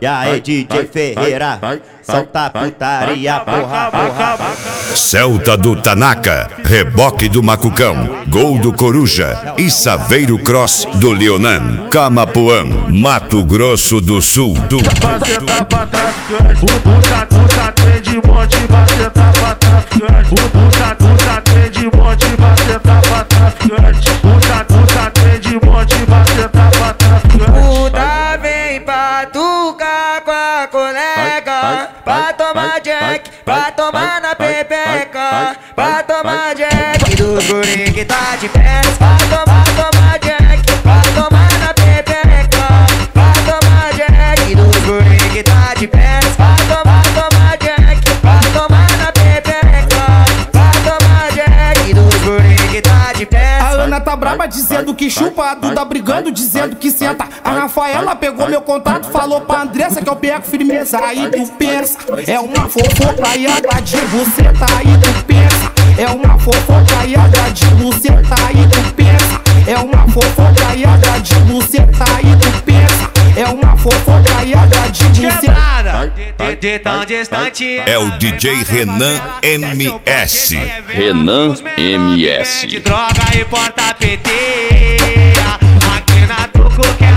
E aí, DJ Ferreira, solta a putaria, porra, porra. Celta do Tanaka, reboque do Macucão, gol do Coruja e Saveiro Cross do Leonan, Camapuã, Mato Grosso do Sul. Baceta pra traficante, puta tem de monte, baceta pra traficante, puta tem de monte, baceta pra traficante, puta tem de monte, baceta pra traficante. Puta vem pra tucar com a colega, pra tomar jack, pra tomar na pepeca, pra tomar jack dos guri que tá de férias, pra tomar jack, pra tomar na pepeca, pra tomar jack dos guri que tá de férias, pra tomar jack, pra tomar na pepeca, pra tomar jack dos guri que tá de férias. A Ana tá braba dizendo que chupa, a Duda brigando dizendo que senta. A Rafaela pegou meu contato, falou pra Andressa que eu pego firmeza. Aí tu pensa, é uma fofocaiada de buceta. Aí tu pensa, é uma fofocaiada de buceta. Aí tu pensa, é uma fofocaiada de buceta. Aí tu pensa, é uma fofocaiada de buceta. De tão distante É o DJ Renan MS. Renan MS. de droga e porta PT. Aqui na Tuco